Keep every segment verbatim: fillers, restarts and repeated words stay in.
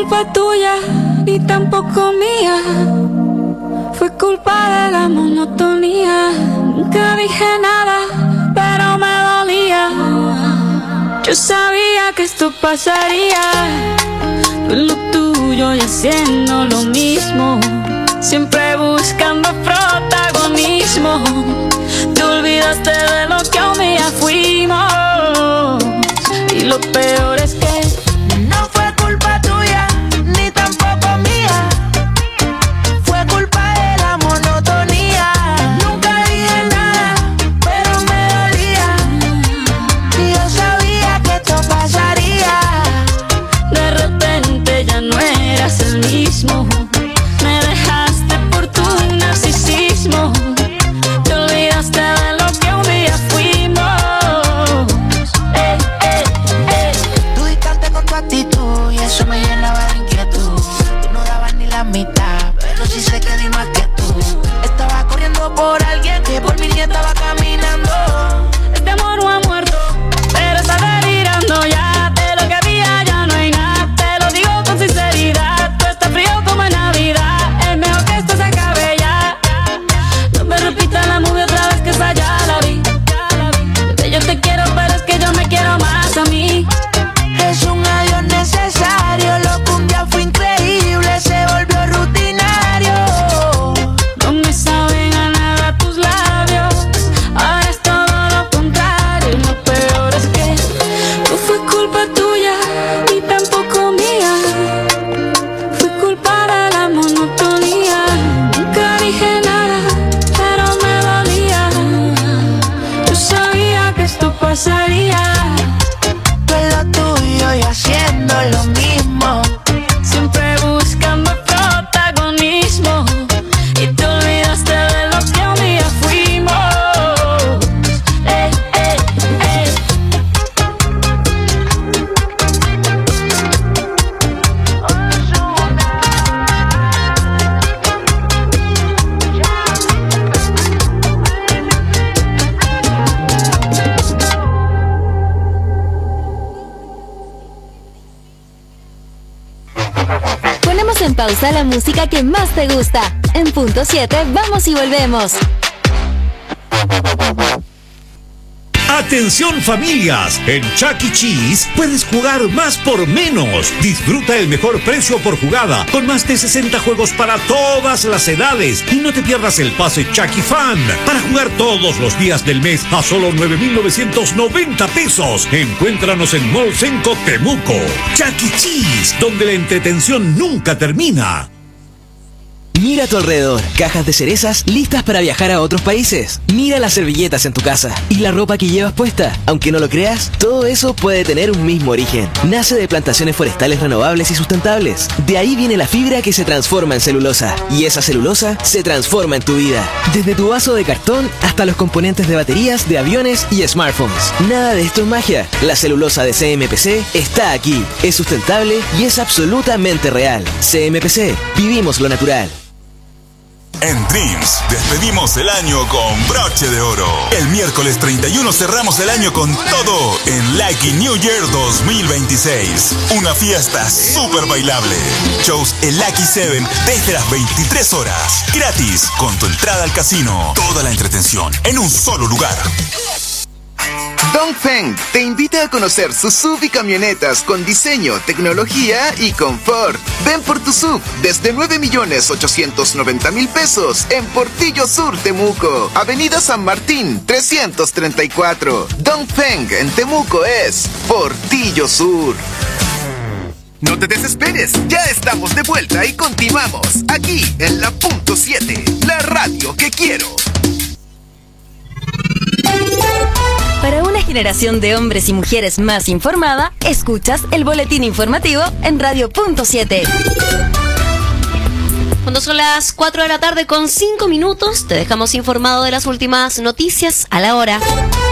culpa tuya, ni tampoco mía. Fue culpa de la monotonía. Nunca dije nada, pero me dolía. Yo sabía que esto pasaría. Tú en lo tuyo y haciendo lo mismo, siempre buscando protagonismo. Te olvidaste de lo que un día fuimos. Y lo peor es que no fue culpa tuya, ni tampoco mía. Fue culpa de la monotonía. Nunca dije nada, pero me dolía. Y yo sabía que esto pasaría. De repente ya no eras el mismo. Me dejaste por tu narcisismo. Te olvidaste de lo que un día fuimos. Eh, eh, eh. Tú distante con tu actitud y eso me llenaba de inquietud. Tú no dabas ni la mitad, pero sí sé que di más que tú. Estaba corriendo por alguien que por mí ni estaba caminando. Este amor no ha muerto, pero está delirando ya. De lo que había ya no hay nada. Te lo digo con sinceridad. Tú estás frío como en Navidad. Es mejor que esto se acabe ya. No me repita la movie otra vez, que esa ya la vi. Bebé, yo te quiero, pero es que yo me quiero más a mí. Es un adiós necesario. Lo que un día fue increíble se volvió rutinario. No me saben a nada tus labios. Ahora es todo lo contrario. Y lo peor es que no fue culpa tuya, ni tampoco mía. Fue culpa de la monotonía. Nunca dije nada, pero me dolía. Yo sabía que esto pasaría. Tú en lo tuyo y haciendo lo mismo. Siempre buscando protagonismo. Y te olvidaste de lo que un día fuimos. Eh, eh, eh. Ponemos en pausa la música que más te gusta. En punto siete, vamos y volvemos. Atención familias, en Chuck E. Cheese puedes jugar más por menos. Disfruta el mejor precio por jugada, con más de sesenta juegos para todas las edades. Y no te pierdas el pase Chuck E. Fan, para jugar todos los días del mes a solo nueve mil novecientos noventa pesos. Encuéntranos en Mall Senco Temuco. Chuck E. Cheese, donde la entretención nunca termina. Mira a tu alrededor, cajas de cerezas listas para viajar a otros países. Mira las servilletas en tu casa y la ropa que llevas puesta. Aunque no lo creas, todo eso puede tener un mismo origen. Nace de plantaciones forestales renovables y sustentables. De ahí viene la fibra que se transforma en celulosa. Y esa celulosa se transforma en tu vida. Desde tu vaso de cartón hasta los componentes de baterías, de aviones y smartphones. Nada de esto es magia. La celulosa de C M P C está aquí. Es sustentable y es absolutamente real. C M P C, vivimos lo natural. En Dreams despedimos el año con broche de oro. El miércoles treinta y uno cerramos el año con todo en Lucky New Year dos mil veintiséis. Una fiesta súper bailable. Shows en Lucky Seven desde las veintitrés horas. Gratis, con tu entrada al casino. Toda la entretención en un solo lugar. Dongfeng te invita a conocer sus S U V y camionetas con diseño, tecnología y confort. Ven por tu S U V desde nueve millones ochocientos noventa mil pesos en Portillo Sur, Temuco, Avenida San Martín trescientos treinta y cuatro. Dongfeng en Temuco es Portillo Sur. No te desesperes, ya estamos de vuelta y continuamos aquí en la punto siete, la radio que quiero. Para una generación de hombres y mujeres más informada, escuchas el boletín informativo en Radio Punto siete. Cuando son las cuatro de la tarde con cinco minutos, te dejamos informado de las últimas noticias a la hora.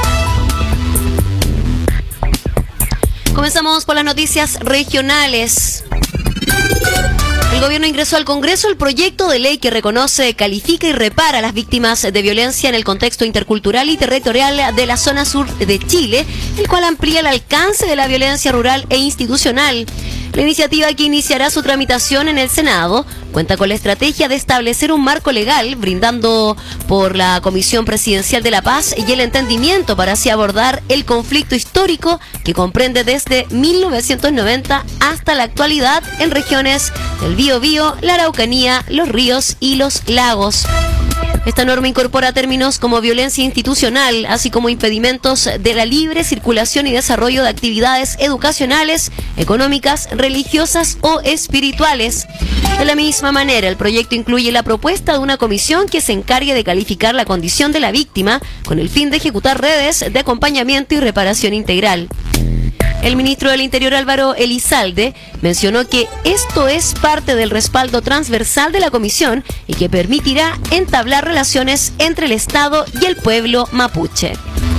Comenzamos por las noticias regionales. El gobierno ingresó al Congreso el proyecto de ley que reconoce, califica y repara a las víctimas de violencia en el contexto intercultural y territorial de la zona sur de Chile, el cual amplía el alcance de la violencia rural e institucional. La iniciativa, que iniciará su tramitación en el Senado, cuenta con la estrategia de establecer un marco legal, brindando por la Comisión Presidencial de la Paz y el entendimiento para así abordar el conflicto histórico que comprende desde mil novecientos noventa hasta la actualidad en regiones del Biobío, la Araucanía, los ríos y los lagos. Esta norma incorpora términos como violencia institucional, así como impedimentos de la libre circulación y desarrollo de actividades educacionales, económicas, religiosas o espirituales. De la misma manera, el proyecto incluye la propuesta de una comisión que se encargue de calificar la condición de la víctima con el fin de ejecutar redes de acompañamiento y reparación integral. El ministro del Interior, Álvaro Elizalde, mencionó que esto es parte del respaldo transversal de la comisión y que permitirá entablar relaciones entre el Estado y el pueblo mapuche.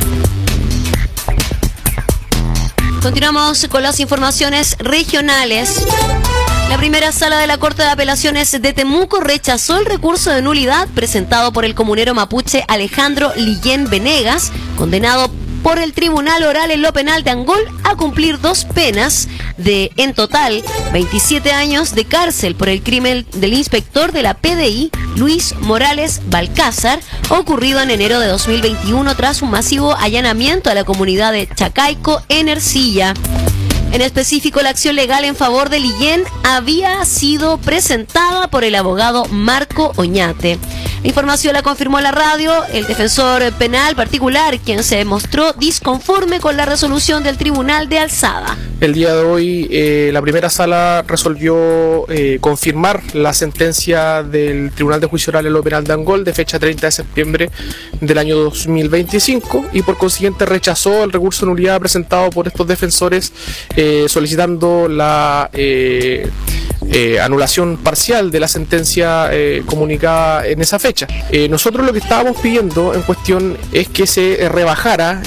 Continuamos con las informaciones regionales. La primera sala de la Corte de Apelaciones de Temuco rechazó el recurso de nulidad presentado por el comunero mapuche Alejandro Lillén Venegas, condenado por el Tribunal Oral en lo Penal de Angol a cumplir dos penas de, en total, veintisiete años de cárcel por el crimen del inspector de la P D I, Luis Morales Balcázar, ocurrido en enero de dos mil veintiuno tras un masivo allanamiento a la comunidad de Chacaico, en Ercilla. En específico, la acción legal en favor de Lillén había sido presentada por el abogado Marco Oñate. La información la confirmó la radio el defensor penal particular, quien se mostró disconforme con la resolución del Tribunal de Alzada. El día de hoy, eh, la primera sala resolvió eh, confirmar la sentencia del Tribunal de Juicio Oral en lo Penal de Angol de fecha treinta de septiembre del año dos mil veinticinco y por consiguiente rechazó el recurso de nulidad presentado por estos defensores eh, solicitando la eh, eh, anulación parcial de la sentencia eh, comunicada en esa fecha. Eh, nosotros lo que estábamos pidiendo en cuestión es que se eh, rebajara.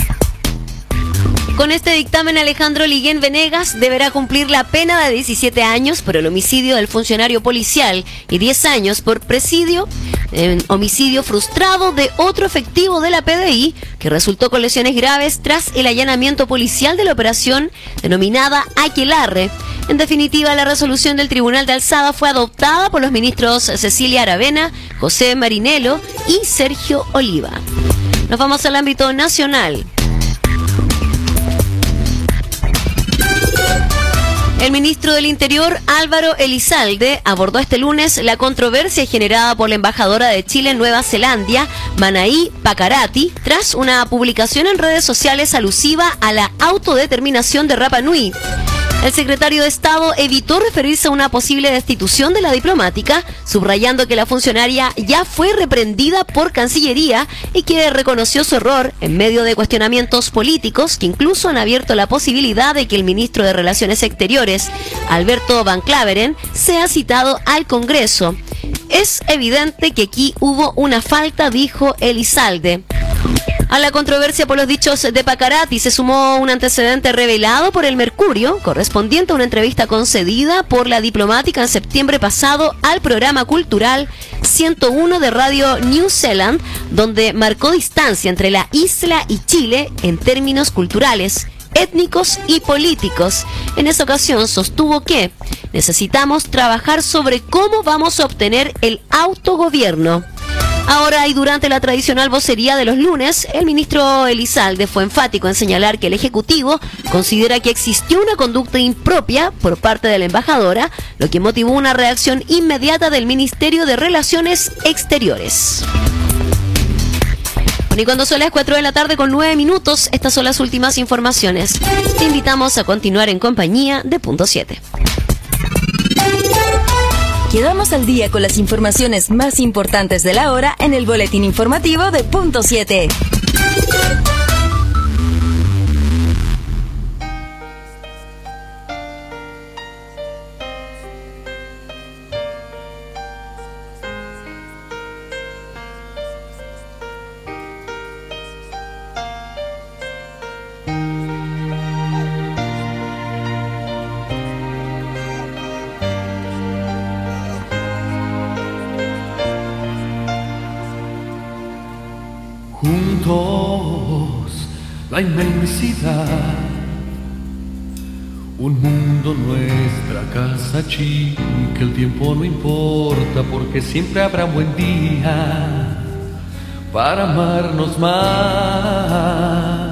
Con este dictamen, Alejandro Lillén Venegas deberá cumplir la pena de diecisiete años por el homicidio del funcionario policial y diez años por presidio, eh, homicidio frustrado de otro efectivo de la P D I que resultó con lesiones graves tras el allanamiento policial de la operación denominada Aquelarre. En definitiva, la resolución del Tribunal de Alzada fue adoptada por los ministros Cecilia Aravena, José Marinelo y Sergio Oliva. Nos vamos al ámbito nacional. El ministro del Interior, Álvaro Elizalde, abordó este lunes la controversia generada por la embajadora de Chile en Nueva Zelanda, Manaí Pakarati, tras una publicación en redes sociales alusiva a la autodeterminación de Rapa Nui. El secretario de Estado evitó referirse a una posible destitución de la diplomática, subrayando que la funcionaria ya fue reprendida por Cancillería y que reconoció su error en medio de cuestionamientos políticos que incluso han abierto la posibilidad de que el ministro de Relaciones Exteriores, Alberto Van Claveren, sea citado al Congreso. Es evidente que aquí hubo una falta, dijo Elizalde. A la controversia por los dichos de Pakarati se sumó un antecedente revelado por el Mercurio, correspondiente a una entrevista concedida por la diplomática en septiembre pasado al programa cultural ciento uno de Radio New Zealand, donde marcó distancia entre la isla y Chile en términos culturales, étnicos y políticos. En esa ocasión sostuvo que necesitamos trabajar sobre cómo vamos a obtener el autogobierno. Ahora y durante la tradicional vocería de los lunes, el ministro Elizalde fue enfático en señalar que el Ejecutivo considera que existió una conducta impropia por parte de la embajadora, lo que motivó una reacción inmediata del Ministerio de Relaciones Exteriores. Bueno, y cuando son las cuatro de la tarde con nueve minutos, estas son las últimas informaciones. Te invitamos a continuar en compañía de Punto siete. Quedamos al día con las informaciones más importantes de la hora en el boletín informativo de Punto siete. Juntos la inmensidad, Un mundo, nuestra casa chica, el tiempo no importa porque siempre habrá un buen día para amarnos más.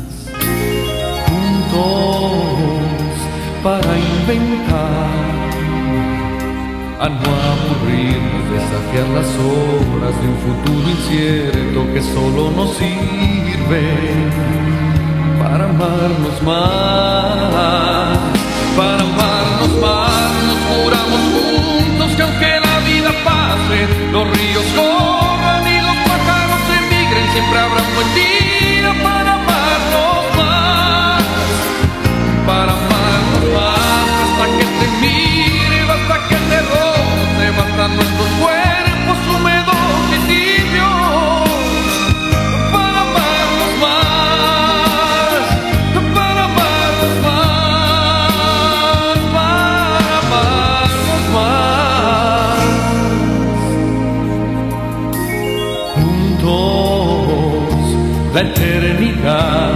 Juntos para inventar, a no aburrirnos, desafiar las horas de un futuro incierto que solo nos sirve para amarnos más, para amarnos más. Nos juramos juntos que aunque la vida pase, los ríos corran y los pájaros emigren, siempre habrá un buen día para amarnos más, para amarnos más, hasta que te mire, hasta que te roce, bastan nuestros cuerpos húmedos y tibios, para amarnos más, para amarnos más, para amarnos más. Juntos la eternidad,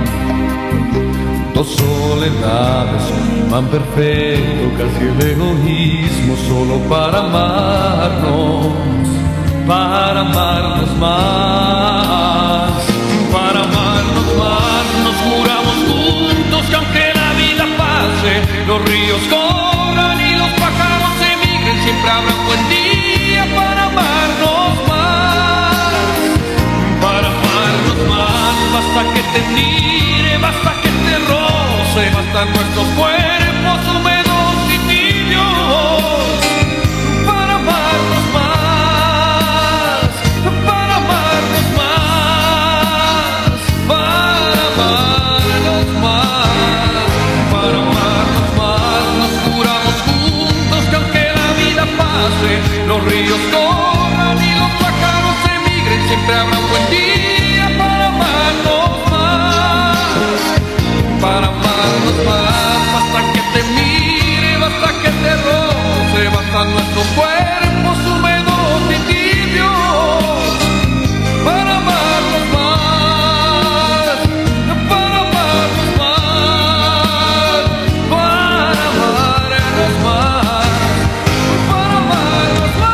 dos soledades, un imán perfecto, casi el egoísmo, solo para amarnos, para amarnos más, para amarnos más. Nos juramos juntos que aunque la vida pase, los ríos corran y los pájaros emigren, siempre habrá un buen día para amarnos más, para amarnos más. Basta que te mire, basta que te roce, bastan nuestros cuerpos húmedos y tibios, para amarnos más, para amarnos más, para amarnos más, para amarnos más. Nos juramos juntos que aunque la vida pase, los ríos corran y los pájaros emigren, siempre habrá un buen día para amarnos más, para amarnos más. Basta que te mire, basta que te roce, bastan nuestros cuerpos húmedos y tibios, para amarnos más, para amarnos más, para amarnos más, para amarnos más.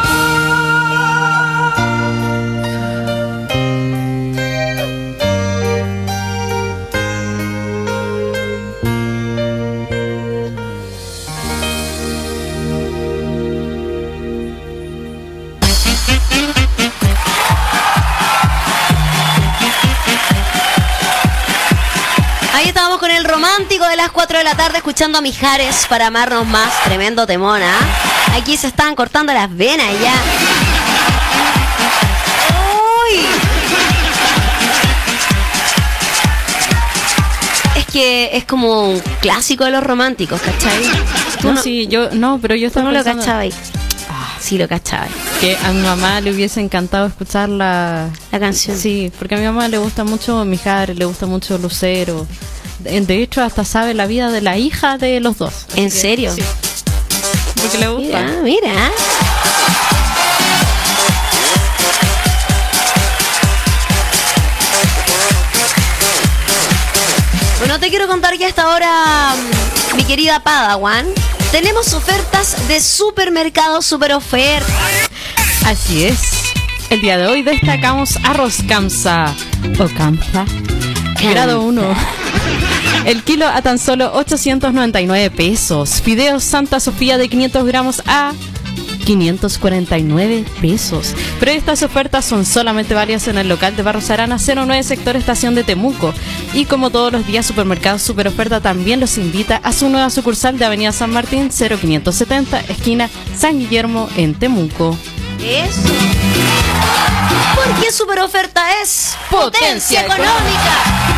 Ahí estábamos con el romántico de las cuatro de la tarde, escuchando a Mijares, para amarnos más. Tremendo temón, ¿ah? Aquí se estaban cortando las venas ya. ¡Uy! Es que es como un clásico de los románticos, ¿cachai? Tú No, no, sí, yo, no, pero yo tú estaba no lo pensando cachabas. Sí, lo cachabas. que a mi mamá le hubiese encantado escuchar la, La canción. Sí, porque a mi mamá le gusta mucho Mijares, le gusta mucho Lucero. De de hecho, hasta sabe la vida de la hija de los dos. Así ¿En que, serio? sí. Porque le gusta. Mira, mira. Bueno, te quiero contar que hasta ahora, mi querida Padawan, tenemos ofertas de supermercado, super ofertas. Así es. El día de hoy destacamos arroz Kamsa o Kamsa, grado uno. El kilo a tan solo ochocientos noventa y nueve pesos. Fideos Santa Sofía de quinientos gramos a quinientos cuarenta y nueve pesos. Pero estas ofertas son solamente válidas en el local de Barros Arana cero nueve, sector Estación de Temuco. Y como todos los días, Supermercado Super Oferta también los invita a su nueva sucursal de Avenida San Martín cero quinientos setenta, esquina San Guillermo, en Temuco. Eso. Porque super oferta es Potencia potencia económica.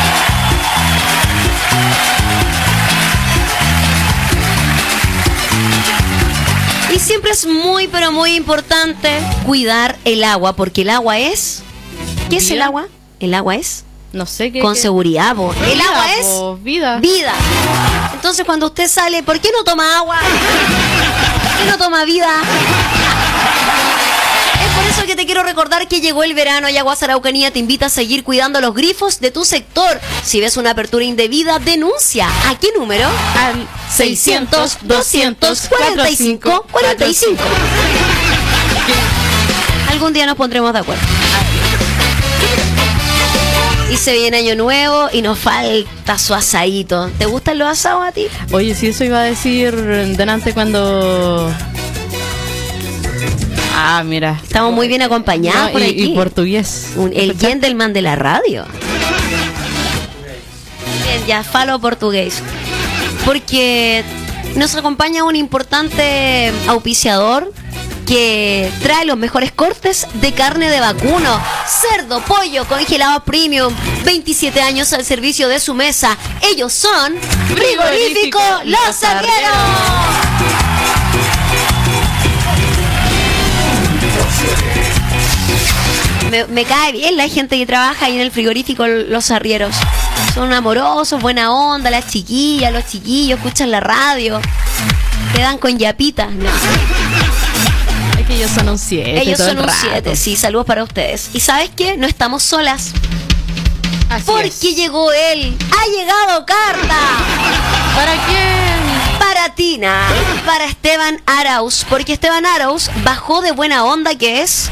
Y siempre es muy, pero muy importante cuidar el agua, porque el agua es... ¿Qué es el ¿Vida? agua? El agua es... No sé qué. Con qué- seguridad, po. El Vida, agua es... po, vida. Vida. Entonces cuando usted sale, ¿por qué no toma agua? ¿Por qué no toma vida? Es Por eso que te quiero recordar que llegó el verano y Aguas Araucanía te invita a seguir cuidando los grifos de tu sector. Si ves una apertura indebida, denuncia. ¿A qué número? Al seiscientos, doscientos, cuarenta y cinco, cuarenta y cinco. Algún día nos pondremos de acuerdo. Y se viene año nuevo y nos falta su asadito. ¿Te gustan los asados a ti? Oye, sí, eso iba a decir delante cuando... Ah, mira. Estamos muy bien acompañados No, por y, aquí. y portugués. Un- el gentleman de la radio. Bien, ya falo portugués. Porque nos acompaña un importante auspiciador que trae los mejores cortes de carne de vacuno, cerdo, pollo, congelado premium, veintisiete años al servicio de su mesa. Ellos son Frigorífico Los Arrieros. Me, me cae bien la gente que trabaja ahí en el frigorífico Los Arrieros. Son amorosos, buena onda, las chiquillas, los chiquillos, escuchan la radio, te dan con yapitas. No. Es que ellos son un siete. Ellos todo son el un rato. siete, sí, saludos para ustedes. ¿Y sabes qué? No estamos solas. Así Porque es. llegó él. Ha llegado carta. ¿Para quién? Para Tina, para Esteban Arauz. Porque Esteban Arauz bajó de buena onda que es.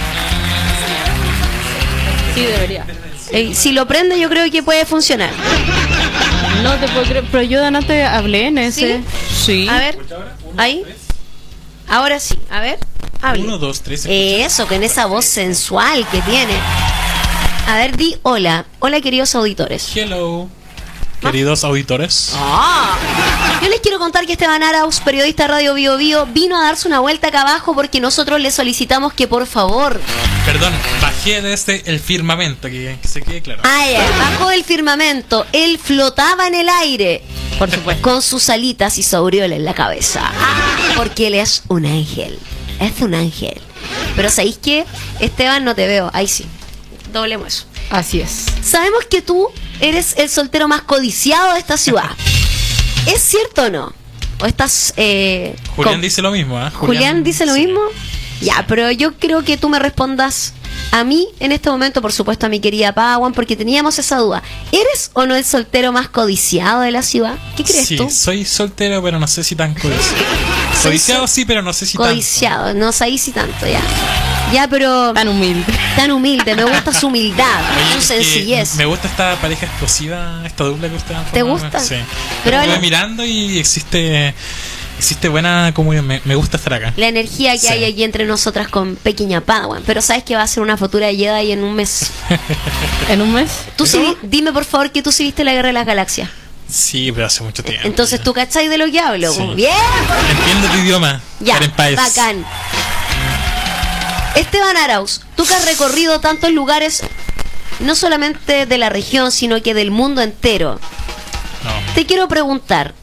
Sí, debería. Eh, si lo prende yo creo que puede funcionar. No te puedo creer, pero yo de antes hablé en ese. Sí. A ver, ahí. Ahora sí, a ver. Hable. Uno, dos, tres. Eso, con esa voz sensual que tiene. A ver, di hola. Hola, queridos auditores. Hello. Queridos auditores. Ah. Yo les quiero contar que Esteban Arauz, periodista de Radio Bio Bio, vino a darse una vuelta acá abajo porque nosotros le solicitamos que por favor... Perdón, bajé desde el firmamento, que, que se quede claro. Ah, ya, bajó del firmamento. Él flotaba en el aire. Por supuesto. Con sus alitas y su aureola en la cabeza. Ah, porque él es un ángel. Es un ángel. Pero ¿sabéis qué? Esteban, no te veo. Ahí sí. Doblemos eso. Así es. Sabemos que tú eres el soltero más codiciado de esta ciudad. ¿Es cierto o no? ¿O estás... Eh, Julián con- dice lo mismo, ¿eh? ¿Julián dice lo sí. mismo? Ya, pero yo creo que tú me respondas a mí en este momento, por supuesto a mi querida Pawan, porque teníamos esa duda. ¿Eres o no el soltero más codiciado de la ciudad? ¿Qué crees Sí, tú? soy soltero, pero no sé si tan codiciado. Soy Codiciado sol- sí, pero no sé si Codiciado, no sabéis si tanto, ya. Ya, pero... Tan humilde. Tan humilde, me gusta su humildad, tanto. Oye, su es que sencillez. me gusta esta pareja explosiva, esta dupla que ustedes han ¿Te formado. gusta? Sí. Pero Pero la- voy mirando y existe existe buena comunión. Me, me gusta estar acá. La energía que Sí. hay aquí entre nosotras con pequeña Padawan. Pero sabes que va a ser una futura Jedi en un mes. ¿En un mes? Tú sí vi- dime por favor que tú sí viste la Guerra de las Galaxias. Sí, pero hace mucho tiempo. Entonces tú cachai de lo que hablo. Sí. Bien. Entiendo tu idioma. Ya, Karen Páez. bacán. Esteban Arauz, tú que has recorrido tantos lugares, no solamente de la región, sino que del mundo entero. No. Te quiero preguntar,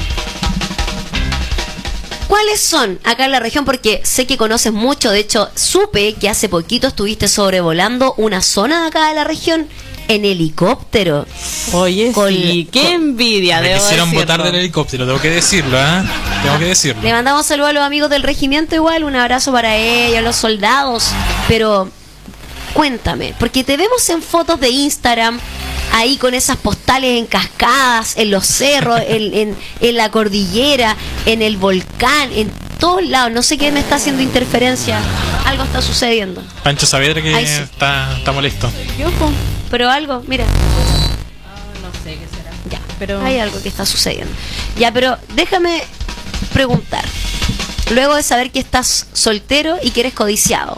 ¿cuáles son acá en la región? Porque sé que conoces mucho, de hecho, supe que hace poquito estuviste sobrevolando una zona de acá de la región en helicóptero. Oye, Con- sí, qué envidia, Me debo quisieron decirlo. botar del helicóptero, tengo que decirlo, ¿eh? Tengo que decirlo. Le mandamos saludos a los amigos del regimiento igual, un abrazo para ellos, los soldados. Pero cuéntame, porque te vemos en fotos de Instagram, ahí con esas postales en cascadas, en los cerros, en, en, en la cordillera, en el volcán, en todos lados. No sé qué me está haciendo interferencia. Algo está sucediendo. Pancho Saavedra que Ahí sí. está, está molesto. Yo, po, pero algo, mira, No sé qué será. ya, Pero- hay algo que está sucediendo. Ya, pero déjame preguntar. Luego de saber que estás soltero y que eres codiciado,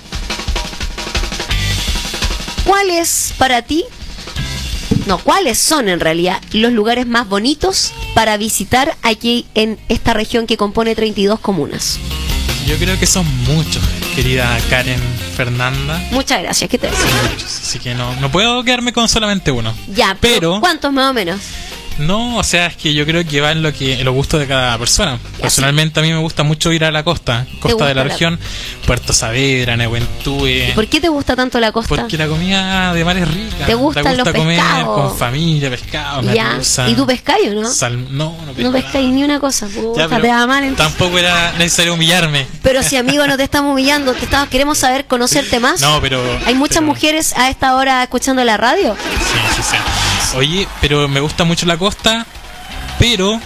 ¿cuál es para ti, no, cuáles son en realidad los lugares más bonitos para visitar aquí en esta región que compone treinta y dos comunas? Yo creo que son muchos, querida Karen Fernanda. Muchas gracias, ¿qué te decía? Muchos, así que no, no puedo quedarme con solamente uno. Ya, pero, Pero- ¿cuántos más o menos? No, o sea, es que yo creo que va en lo que en los gustos de cada persona. Personalmente a mí me gusta mucho ir a la costa, costa de la, la región, Puerto Saavedra, Nehuentúe. ¿Por qué te gusta tanto la costa? Porque la comida de mar es rica. ¿Te gustan te gusta los comer pescados? Con familia, pescado, Ya. merluza. ¿Y tú pescáis, no? Sal... No, no pesco No pescáis ni una cosa. Puta, Ya, pero te va mal, entonces. tampoco era necesario humillarme. Pero si, amigo, no te estamos humillando, te estamos, queremos saber, conocerte más. No, pero... Hay muchas pero... mujeres a esta hora escuchando la radio. Sí, sí, sí. Oye, pero me gusta mucho la costa, pero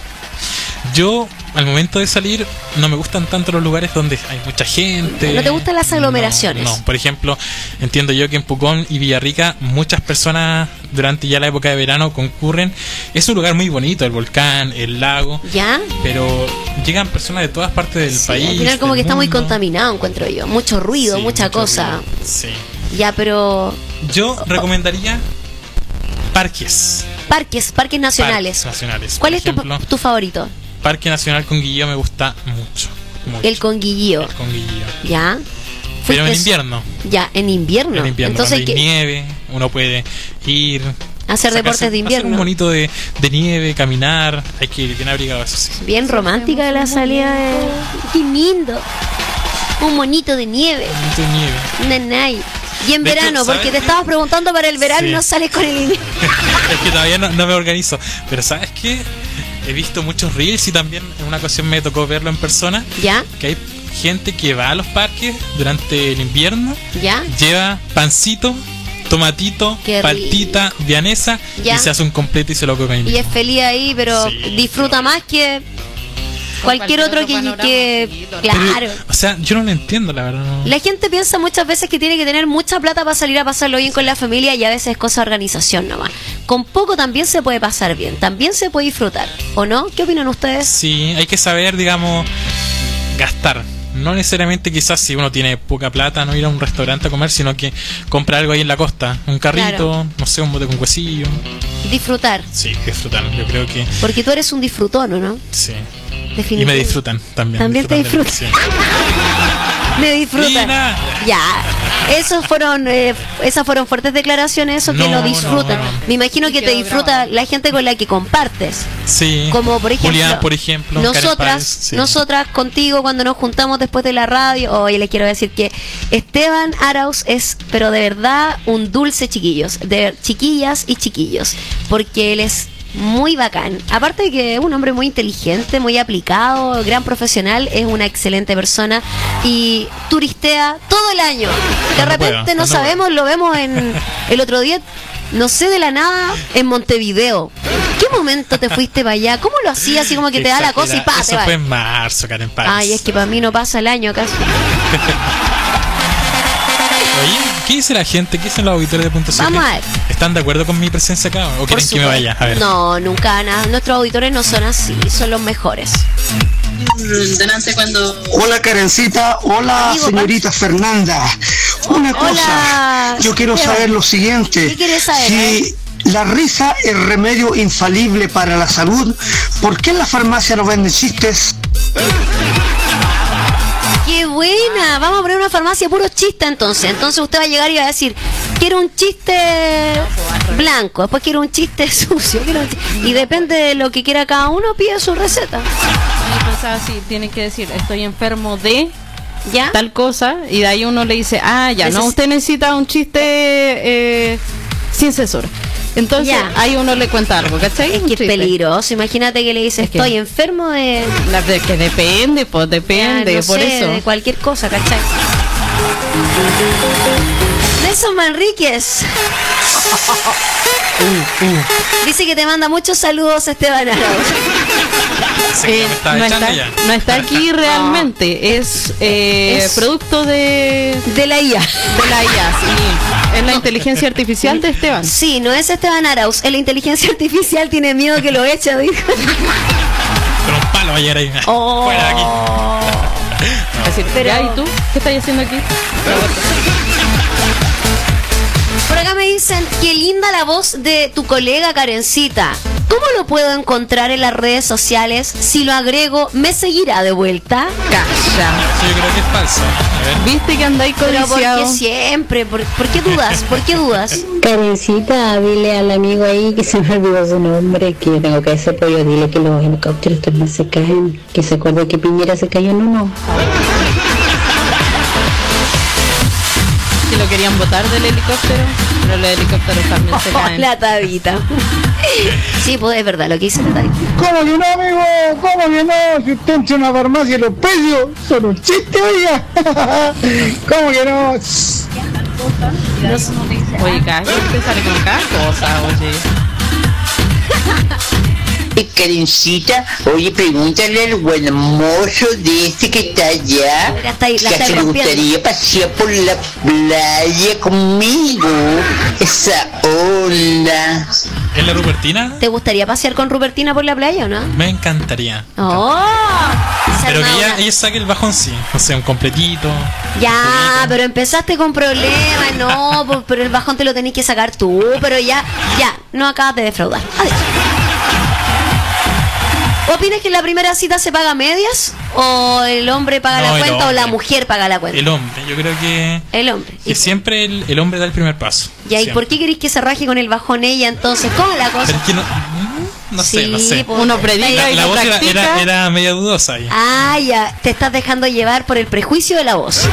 yo al momento de salir no me gustan tanto los lugares donde hay mucha gente. ¿No te gustan las aglomeraciones? No, no. Por ejemplo, entiendo yo que en Pucón y Villarrica muchas personas durante ya la época de verano concurren. Es un lugar muy bonito, el volcán, el lago. ¿Ya? Pero llegan personas de todas partes del Sí, país. al final como del que está muy mundo. contaminado, encuentro yo. Mucho ruido, Sí, mucha mucho cosa. ruido. Sí. Ya, pero... Yo recomendaría parques. Parques, parques nacionales. Parques nacionales. ¿Cuál Por es tu, ejemplo, tu favorito? Parque Nacional Conguillío me gusta mucho. mucho. El Conguillío. El Conguillío. ¿Ya? Pero en Fuiste- invierno. Ya, en invierno. En invierno, Entonces hay cuando hay que nieve, uno puede ir. hacer sacarse- deportes de hacer invierno. un bonito de, de nieve, caminar. Hay que ir bien abrigado, eso sí. Bien romántica la salida de... ¡Qué lindo! Un monito de nieve. Bonito de nieve. Nanay. Y en De hecho, verano, ¿sabes porque te qué? estabas preguntando para el verano Sí. y no sales con el invierno. Es que todavía no, no me organizo. Pero ¿sabes qué? He visto muchos reels y también en una ocasión me tocó verlo en persona. ¿Ya? Que hay gente que va a los parques durante el invierno. ¿Ya? Lleva pancito, tomatito, Qué paltita, vianesa Ya. y se hace un completo y se lo come ahí Y mismo. es feliz ahí, pero Sí, disfruta más que cualquier cualquier otro otro que, panorama, que poquito, ¿no? claro. Pero, o sea, yo no lo entiendo, la verdad. No. La gente piensa muchas veces que tiene que tener mucha plata para salir a pasarlo bien con la familia y a veces es cosa de organización nomás. Con poco también se puede pasar bien, también se puede disfrutar, ¿o no? ¿Qué opinan ustedes? Sí, hay que saber, digamos, gastar. No necesariamente quizás si uno tiene poca plata no ir a un restaurante a comer, sino que comprar algo ahí en la costa. Un carrito, Claro. no sé, un bote con huesillo. Disfrutar, Sí, disfrutar. Yo creo que porque tú eres un disfrutón, ¿o no? sí. Y Definitivamente. me disfrutan también. También te disfrutan de mí, Me disfrutan. Lina. Ya. Esos fueron, eh, esas fueron fuertes declaraciones, eso que No, lo no, disfrutan. no. Me imagino que te Quedó disfruta grabado. la gente con la que compartes. Sí. Como por ejemplo, Julián, por ejemplo. Karen nosotras, Páez, sí. nosotras contigo cuando nos juntamos después de la radio, hoy les quiero decir que Esteban Arauz es, pero de verdad, un dulce chiquillos, de chiquillas y chiquillos, porque él es muy bacán. Aparte de que es un hombre muy inteligente, muy aplicado, gran profesional, es una excelente persona y turistea todo el año. De Cuando repente pueda, no cuando sabemos, lo vemos en el otro día, no sé, de la nada, en Montevideo. ¿En qué momento te fuiste para allá? ¿Cómo lo hacías? Así como que Qué te da la cosa y exagerada. pa, te Eso vas. fue en marzo, Karen Páez. Ay, es que para mí no pasa el año acaso. Oye, ¿qué dice la gente? ¿Qué dicen los auditores de Punto Vamos a ver. ¿Están de acuerdo con mi presencia acá o Por quieren que me supuesto. vaya? A ver. No, nunca nada. Nuestros auditores no son así, son los mejores. Delante cuando... Hola Karencita, hola Amigo, señorita Fernanda. Una cosa, Hola, yo quiero Esteban. saber lo siguiente. ¿Qué quieres saber, Si la risa es remedio infalible para la salud, ¿por qué en la farmacia no venden chistes? ¡Qué buena! Vamos a poner una farmacia puro chiste entonces. Entonces usted va a llegar y va a decir, quiero un chiste blanco, después quiero un chiste sucio. quiero un chi-". Y depende de lo que quiera cada uno, pide su receta. Yo pensaba así, tienen que decir, estoy enfermo de ¿Ya? tal cosa, y de ahí uno le dice, ah, ya, no, Neces- usted necesita un chiste eh, sin censura. Entonces, Ya. ahí uno le cuenta algo, ¿cachai? Es Un que es chiste. peligroso. Imagínate que le dices, Es que- estoy enfermo de... La de- que depende, pues depende, Ya, no por sé, eso. de cualquier cosa, ¿cachai? Nelson Manríquez dice que te manda muchos saludos, Esteban Arauz. Sí, que Eh, me estaba no, echando está, ya. no está aquí realmente, es, eh, Es- producto de, De la I A. de la I A, sí. Es la inteligencia artificial de Esteban. Sí, no es Esteban Arauz. La inteligencia artificial tiene miedo que lo eche, dijo. Con un palo va a llegar ahí. Oh. Fuera de aquí. Es decir, Pero- ya, ¿y tú? ¿Qué estás haciendo aquí? Por acá me dicen, qué linda la voz de tu colega Karencita. ¿Cómo lo puedo encontrar en las redes sociales? Si lo agrego, ¿me seguirá de vuelta? Calla. Yo creo que es falso. A ver. ¿Viste que andáis Pero codiciado? ¿por qué siempre? ¿Por, por qué dudas? ¿Por qué dudas? Karencita, dile al amigo ahí que se me olvidó su nombre, que yo tengo que hacer pollo, dile que los helicópteros también se caen, que se acuerde que Piñera se cayó en uno. Que lo querían botar del helicóptero, pero los helicópteros también se caen. La Tabita. Sí, pues es verdad lo que dice la Tabita. ¿Cómo que no, amigo? ¿Cómo que no? Si usted entra a una farmacia y los precios son un chiste, oiga. ¿Cómo que no? Oye, cada gente sale con cada cosa, oye. Karencita, oye, pregúntale al buen mozo de este que está allá, La está ahí, la que está se le rompiendo. gustaría pasear por la playa conmigo. Esa ola. ¿Es la Rupertina? ¿Te gustaría pasear con Rupertina por la playa o no? Me encantaría. ¡Oh! Se Pero que arma ella, una- ella saque el bajón, sí. O sea, un completito. Ya, pero empezaste con problemas, no, po- pero el bajón te lo tenés que sacar tú, pero ya, ya, no acabas de defraudar. Adiós. ¿Opinas que la primera cita se paga a medias? ¿O el hombre paga No, la el cuenta o la hombre. mujer paga la cuenta? El hombre, yo creo que, El hombre. que siempre el, el hombre da el primer paso. Ya, ¿y Siempre. por qué queréis que se raje con el bajón ella entonces? ¿Cómo es la cosa? Pero es que no, mm, no sé, Sí, no sé. pues, Uno predica La, y la se voz era, practica. era, era media dudosa ahí. Ah, ya, te estás dejando llevar por el prejuicio de la voz.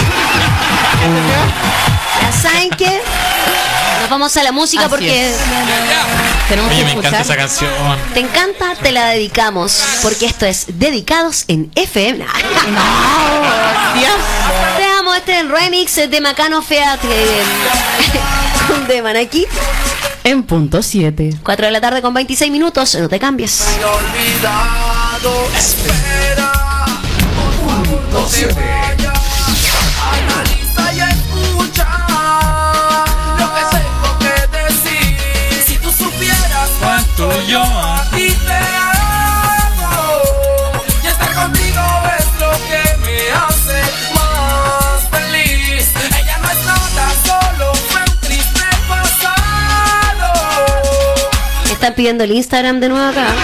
¿Ya saben qué? Nos vamos a la música Así porque... es. Tenemos Oye, que me encanta esa escuchar. canción. ¿Te encanta? Te la dedicamos. Porque esto es Dedicados en F M. No, Dios. Te amo, este es el remix de Macano Feat eh, de Manaki. En punto siete. cuatro de la tarde con veintiséis minutos. No te cambies. Olvidado, espera, no te vayas, analiza y escucha lo que tengo que decir. Si tú supieras cuánto yo a ti te amo, y estar contigo es lo que me hace más feliz. Ella no es nada, solo fue un triste pasado. Están pidiendo el Instagram de nuevo acá.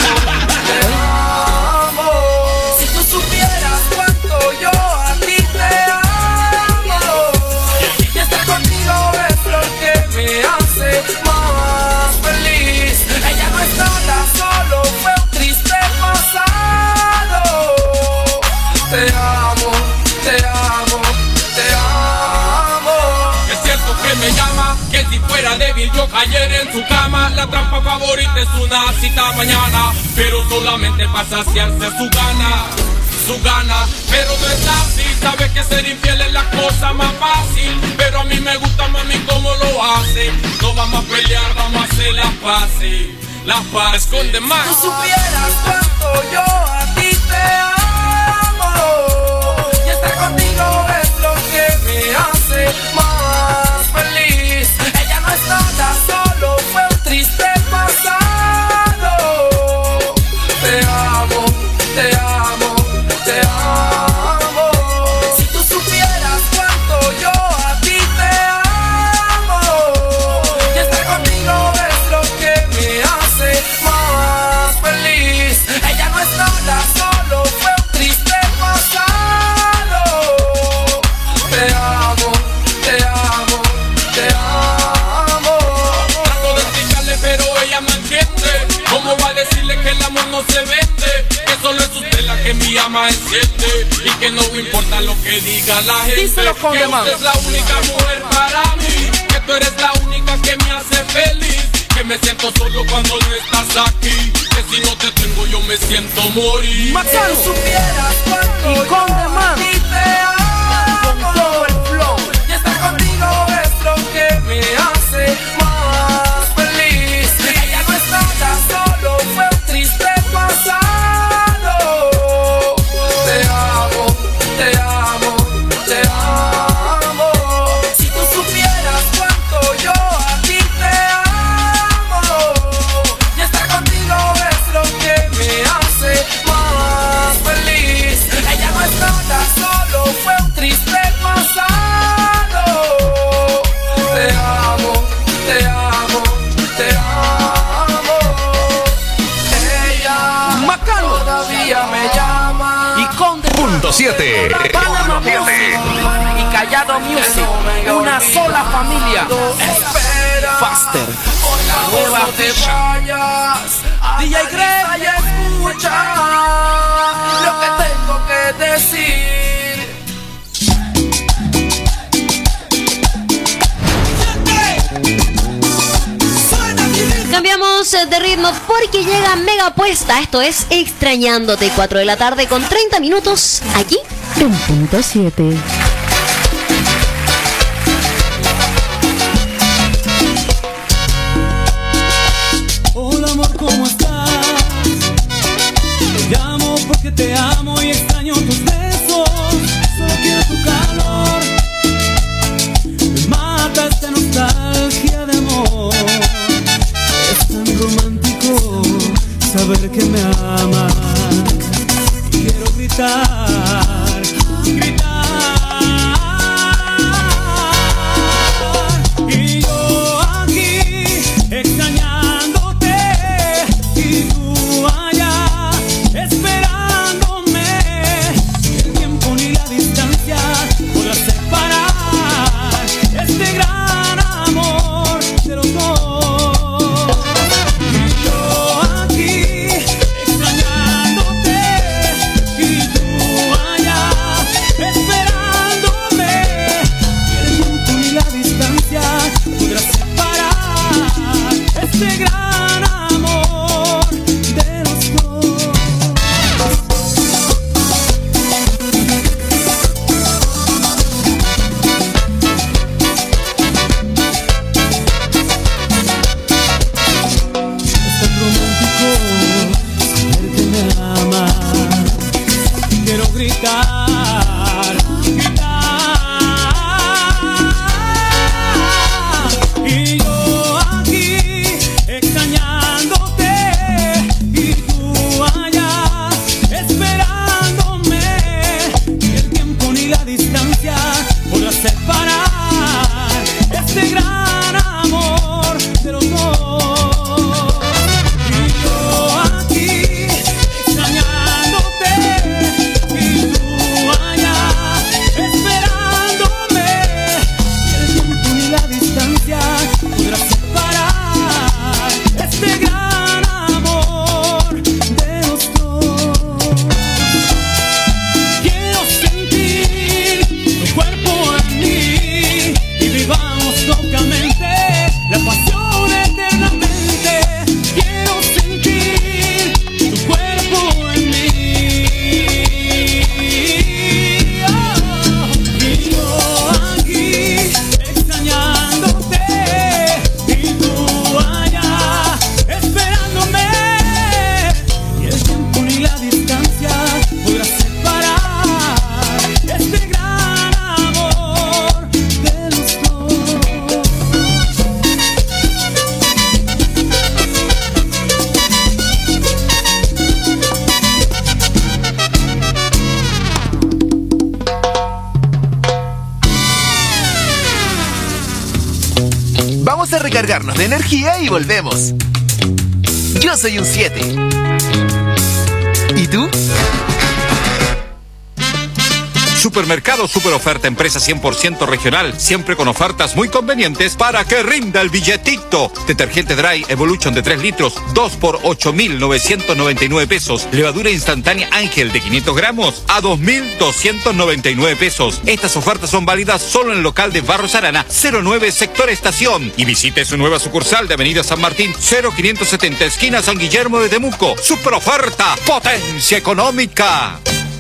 Si tú supieras cuánto yo a ti te amo, y estar contigo es lo que me hace más feliz. Ella no es nada, solo fue un triste pasado. Te amo, te amo, te amo. Es cierto que me llama, que si fuera débil yo cayera en su cama. La trampa favorita es una cita mañana, pero solamente para saciarse su gana, su gana. Pero no es así, sabe que ser infiel es la cosa más fácil, pero a mí me gusta mami cómo lo hace. No vamos a pelear, vamos a hacer las paces, las paces. Esconde más. Si tú supieras cuánto yo a ti te amo, y estar contigo es lo que me hace más feliz. Ella no es nada, solo fue un triste pasado. Te amo, te amo, te amo. Si tú supieras cuánto yo a ti te amo, y estar contigo es lo que me hace más feliz. Ella no es nada, solo fue un triste pasado. Te amo, te amo, te amo. Trato de explicarle pero ella no entiende. ¿Cómo va a decirle que el amor no se vende? Que solo es usted la que mi ama enciende, y que no me importa lo que diga la gente. Díselo con que demás. usted es la única mujer para mí, que tú eres la única que me hace feliz, que me siento solo cuando no estás aquí, que si no te tengo yo me siento morir. Si tú supieras cuánto yo a ti te amo, todo el flow, y estar contigo es lo que me hace más feliz. Ella no es nada, solo fue un triste pasado. Te amo, te amo, te amo. Si tú supieras cuánto yo a ti te amo, y estar contigo es lo que me hace más feliz. Ella no es nada, siete. Panama Music y Callado Music, una sola familia. Faster, la nueva te vayas. D J Greg, escucha lo que tengo que decir. Cambiamos de ritmo porque llega Mega Apuesta. Esto es Extrañándote, cuatro de la tarde con treinta minutos, aquí en punto siete. Hola amor, ¿cómo estás? Te llamo porque te amo y extraño tus besos. Solo quiero tu calor. Me mata esta nostalgia de amor. Es tan romántico saber que me amas. Quiero gritar, gritar. Y yo aquí extrañándote y tú allá esperándome. El tiempo ni la distancia podrá separar este gran amor de los dos. Y yo aquí extrañándote y tú allá esperándome. El tiempo ni la distancia podrá separar este gran amor de los dos. Es tan romántico saber que me amas. Quiero gritar, gritar. Y yo aquí extrañándote y tú allá esperándome. Y el tiempo ni la distancia podrá separar este gran amor de los dos. Y yo aquí extrañándote y tú allá esperándome. Y el tiempo ni la distancia podrá separar este gran amor de los dos. Quiero sentir tu cuerpo en mí y vivamos locamente la pasión eternamente. Quiero sentir tu cuerpo en mí. Oh, y yo aquí extrañándote y tú allá esperándome. Y el tiempo ni la distancia podrá separar este gran amor de los dos. Vamos a recargarnos de energía y volvemos. Yo soy un siete. ¿Y tú? Supermercado Super Oferta, empresa cien por ciento regional, siempre con ofertas muy convenientes para que rinda el billetito. Detergente Dry Evolution de tres litros, dos por ocho mil novecientos noventa y nueve pesos. Levadura instantánea Ángel de quinientos gramos a dos mil doscientos noventa y nueve pesos. Estas ofertas son válidas solo en el local de Barros Arana, cero nueve Sector Estación. Y visite su nueva sucursal de Avenida San Martín, cero quinientos setenta, esquina San Guillermo de Temuco. Super Oferta, potencia económica.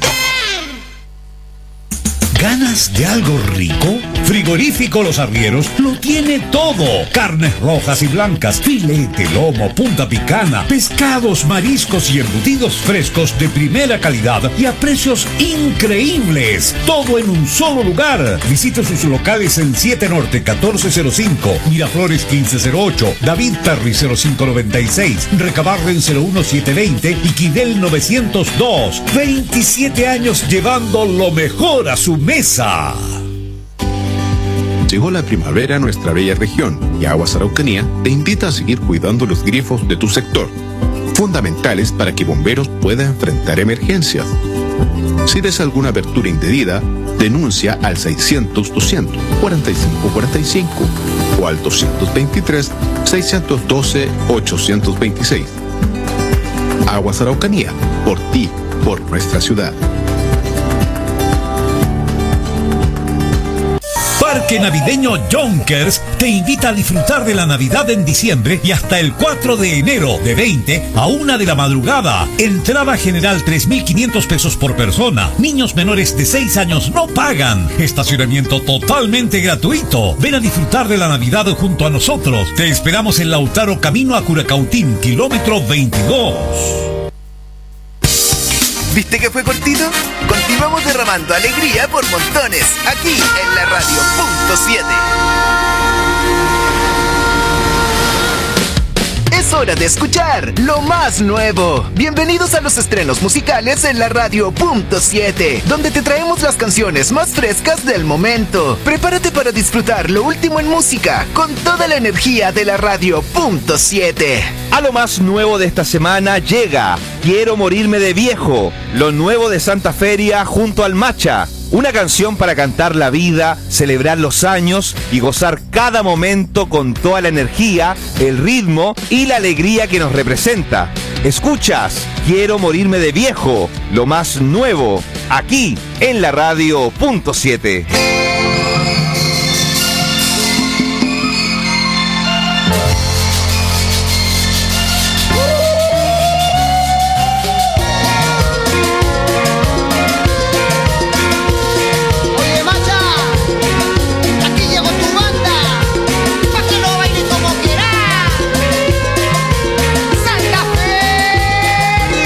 ¿Ganas de algo rico? Frigorífico Los Arrieros lo tiene todo. Carnes rojas y blancas, filete, lomo, punta picana, pescados, mariscos y embutidos frescos de primera calidad y a precios increíbles. Todo en un solo lugar. Visite sus locales en siete Norte catorce cero cinco, Miraflores quince cero ocho, David Perry cero cinco noventa y seis, Recabarren cero uno siete veinte y Quidel novecientos dos. veintisiete años llevando lo mejor a su mesa. Llegó la primavera a nuestra bella región y Aguas Araucanía te invita a seguir cuidando los grifos de tu sector, fundamentales para que bomberos puedan enfrentar emergencias. Si ves alguna apertura indebida, denuncia al seiscientos doscientos cuarenta y cinco cuarenta y cinco o al doscientos veintitrés seiscientos doce ochocientos veintiséis. Aguas Araucanía, por ti, por nuestra ciudad. Parque Navideño Yonkers te invita a disfrutar de la Navidad en diciembre y hasta el cuatro de enero de veinte a una de la madrugada. Entrada general tres mil quinientos pesos por persona. Niños menores de seis años no pagan. Estacionamiento totalmente gratuito. Ven a disfrutar de la Navidad junto a nosotros. Te esperamos en Lautaro, camino a Curacautín, kilómetro veintidós. ¿Viste que fue cortito? Continuamos derramando alegría por montones, aquí en la radio punto siete. Es hora de escuchar lo más nuevo. Bienvenidos a los estrenos musicales en la radio punto siete, donde te traemos las canciones más frescas del momento. Prepárate para disfrutar lo último en música, con toda la energía de la radio punto siete. A lo más nuevo de esta semana llega Quiero morirme de viejo, lo nuevo de Santa Feria junto al Macha. Una canción para cantar la vida, celebrar los años y gozar cada momento con toda la energía, el ritmo y la alegría que nos representa. Escuchas Quiero morirme de viejo, lo más nuevo, aquí en la radio punto siete.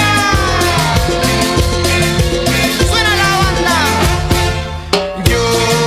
Yo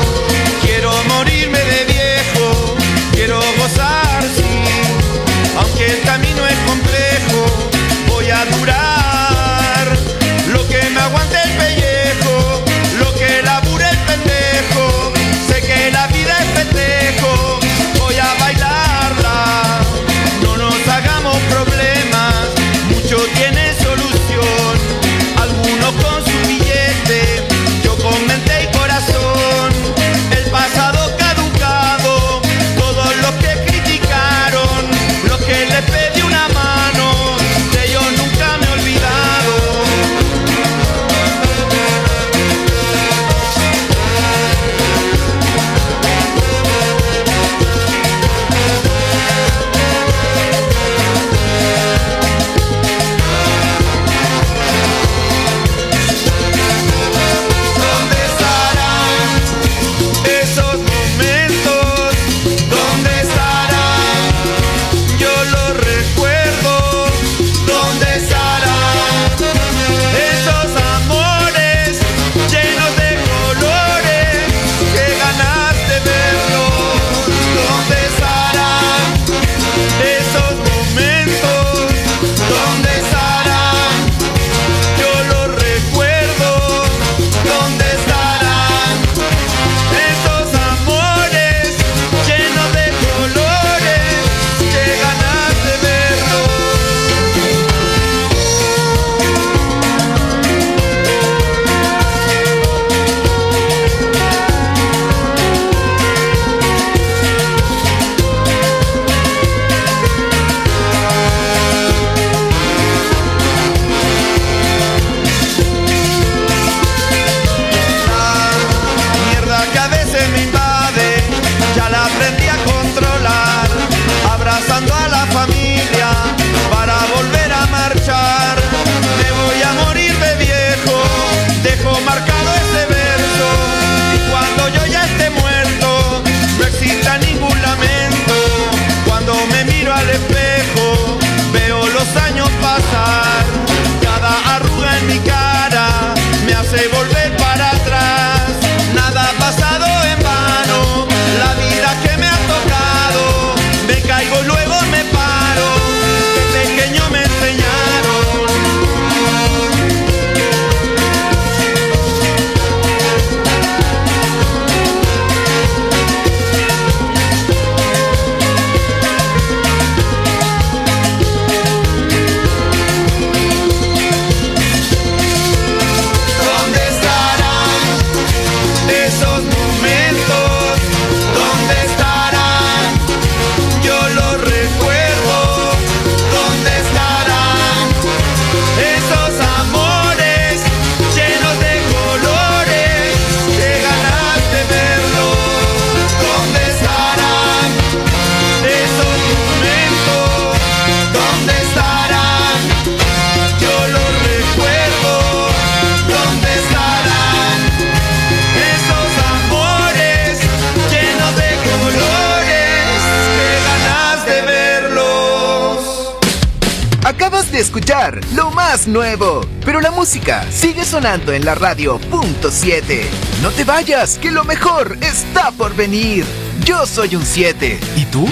de escuchar lo más nuevo. Pero la música sigue sonando en la radio punto siete. No te vayas, que lo mejor está por venir. Yo soy un siete. ¿Y tú?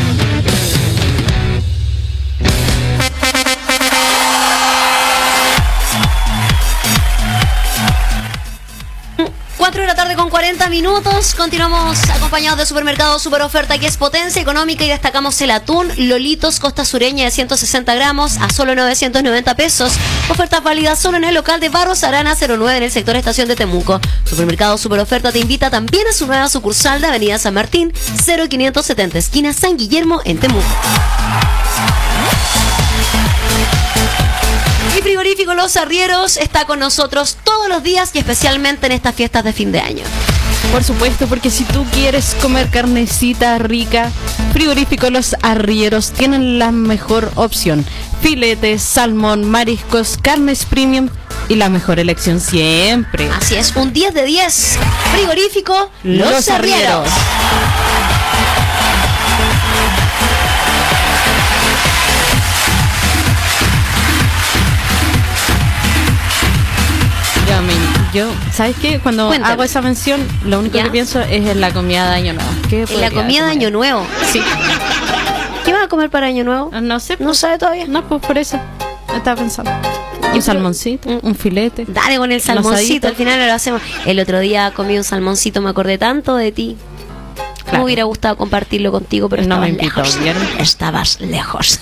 cuatro de la tarde con cuarenta minutos. Continuamos acompañados de Supermercado Super Oferta, que es potencia económica, y destacamos el atún Lolitos Costa Sureña de ciento sesenta gramos a solo novecientos noventa pesos. Oferta válida solo en el local de Barros Arana cero nueve en el sector Estación de Temuco. Supermercado Super Oferta te invita también a su nueva sucursal de Avenida San Martín cero quinientos setenta, esquina San Guillermo, en Temuco. Y Frigorífico Los Arrieros está con nosotros todos los días y especialmente en estas fiestas de fin de año. Por supuesto, porque si tú quieres comer carnecita rica, Frigorífico Los Arrieros tienen la mejor opción. Filetes, salmón, mariscos, carnes premium y la mejor elección siempre. Así es, un diez de diez. Frigorífico Los, Los Arrieros. Yo, ¿sabes qué? Cuando Cuéntame. hago esa mención, lo único ¿Ya? que pienso es en la comida de Año Nuevo. ¿Qué En la podría comida de comer? Año Nuevo. Sí. ¿Qué vas a comer para Año Nuevo? No sé. ¿No sabe todavía? No, pues por eso. Estaba pensando. Un salmoncito, un filete. Dale con el un salmoncito, asadito. al final lo hacemos. El otro día comí un salmoncito, me acordé tanto de ti. Claro. Me hubiera gustado compartirlo contigo, pero No me estabas invitó, lejos. ¿vieron? Estabas lejos.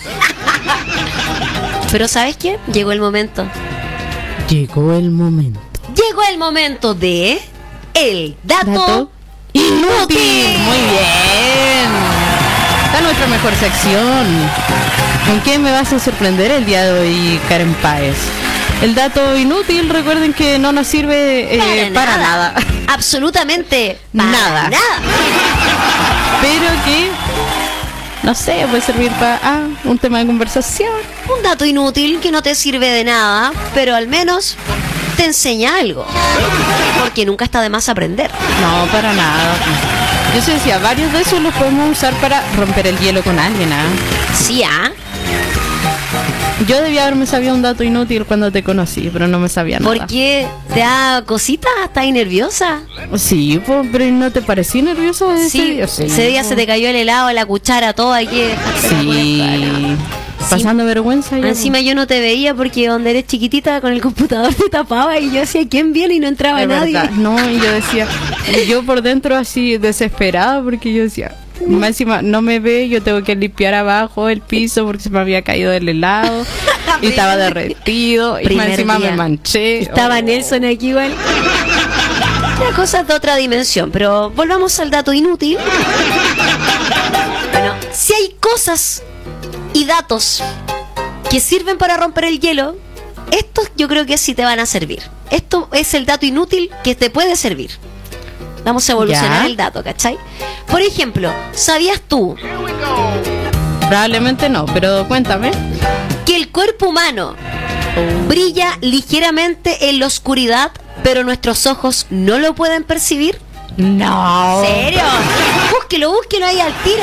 Pero ¿sabes qué? Llegó el momento. Llegó el momento. Llegó el momento de el dato, Dato inútil. Muy bien. Está nuestra mejor sección. ¿Con qué me vas a sorprender el día de hoy, Karen Páez? El dato inútil, recuerden que no nos sirve eh, Para para, nada. nada. Absolutamente para Nada. nada. Pero que, no sé, puede servir para ah, un tema de conversación. Un dato inútil que no te sirve de nada, pero al menos te enseña algo. Porque nunca está de más aprender. No, para nada. Yo se decía, varios de esos los podemos usar para romper el hielo con alguien, ¿ah? Sí, ¿ah? Yo debía haberme sabido un dato inútil cuando te conocí, pero no me sabía nada. ¿Por qué? ¿Te da cositas? ¿Estás ahí nerviosa? Sí, po, pero ¿no te parecí nerviosa ese Sí, día? ese día se te cayó el helado, la cuchara, todo aquí. Sí. Pasando vergüenza. ya, Encima yo no te veía porque donde eres chiquitita con el computador te tapaba y yo decía, ¿quién viene? Y no entraba Es nadie. verdad. No, y yo decía, y yo por dentro así desesperada porque yo decía, más encima no me ve, yo tengo que limpiar abajo el piso porque se me había caído el helado y estaba derretido y más Primer encima día. me manché. Estaba Oh. Nelson aquí igual. Una cosa de otra dimensión, pero volvamos al dato inútil. Bueno, si hay cosas y datos que sirven para romper el hielo, estos yo creo que sí te van a servir. Esto es el dato inútil que te puede servir. Vamos a evolucionar Ya. el dato, ¿cachai? Por ejemplo, ¿sabías tú Probablemente no, pero cuéntame. que el cuerpo humano brilla ligeramente en la oscuridad, pero nuestros ojos no lo pueden percibir? No. ¿En serio? Búsquelo, búsquelo ahí al tiro.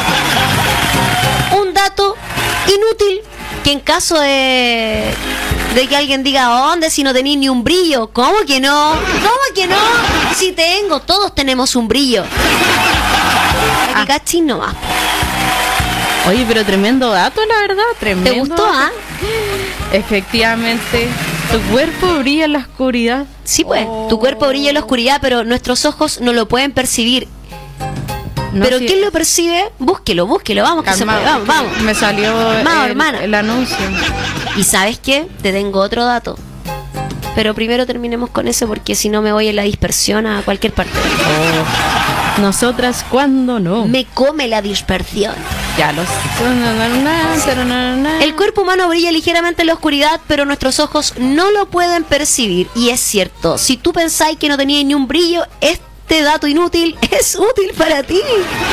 Un dato inútil que en caso de, de que alguien diga, ¿dónde si no tenéis ni un brillo? ¿Cómo que no? ¿Cómo que no? Si tengo, todos tenemos un brillo. Aquí cachín nomás. Oye, pero tremendo dato, la verdad, tremendo. ¿Te gustó, ah? Efectivamente, tu cuerpo brilla en la oscuridad. Sí, pues, tu cuerpo brilla en la oscuridad, pero nuestros ojos no lo pueden percibir. No, pero sí. ¿quién lo percibe? Búsquelo, búsquelo, vamos, que se Calmado, puede, vamos, vamos. Me salió Calmado, el, hermana. el anuncio. ¿Y sabes qué? Te tengo otro dato. Pero primero terminemos con ese porque si no me voy en la dispersión a cualquier parte. Nosotras, ¿cuándo no? Me come la dispersión. Ya los. El cuerpo humano brilla ligeramente en la oscuridad, pero nuestros ojos no lo pueden percibir. Y es cierto, si tú pensáis que no tenías ni un brillo, este dato inútil es útil para ti.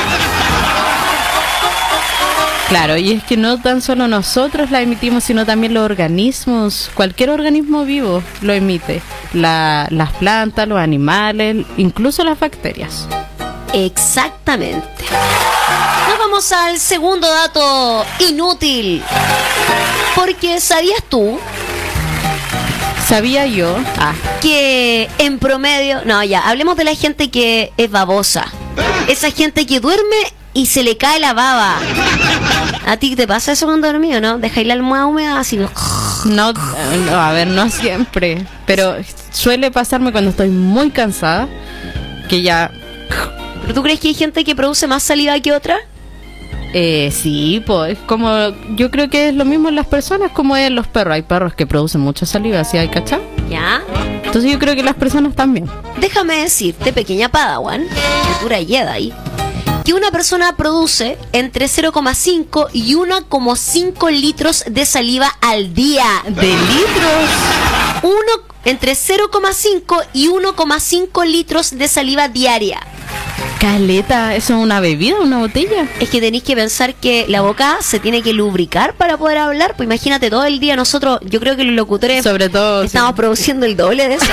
Claro, y es que no tan solo nosotros la emitimos, sino también los organismos. Cualquier organismo vivo lo emite. La, las plantas, los animales, incluso las bacterias. Exactamente. Nos vamos Vamos al segundo dato inútil. Porque ¿sabías tú? Sabía yo ah. que en promedio... No, ya, hablemos de la gente que es babosa. Esa gente que duerme y se le cae la baba. ¿A ti te pasa eso cuando dormís o no? ¿Dejáis la almohada húmeda así? No, no, a ver, no siempre. Pero suele pasarme cuando estoy muy cansada. Que ya... ¿Pero tú crees que hay gente que produce más saliva que otra? Eh, sí, pues como yo creo que es lo mismo en las personas como en los perros. Hay perros que producen mucha saliva, ¿sí hay cachado? Ya. Entonces yo creo que las personas también. Déjame decirte, pequeña Padawan, futura Jedi, que una persona produce entre cero coma cinco y uno coma cinco litros de saliva al día. ¿De litros? Uno, entre cero coma cinco y uno coma cinco litros de saliva diaria. Caleta, ¿eso es una bebida, una botella? Es que tenéis que pensar que la boca se tiene que lubricar para poder hablar. Pues imagínate, todo el día nosotros, yo creo que los locutores sobre todo estamos sí. produciendo el doble de eso.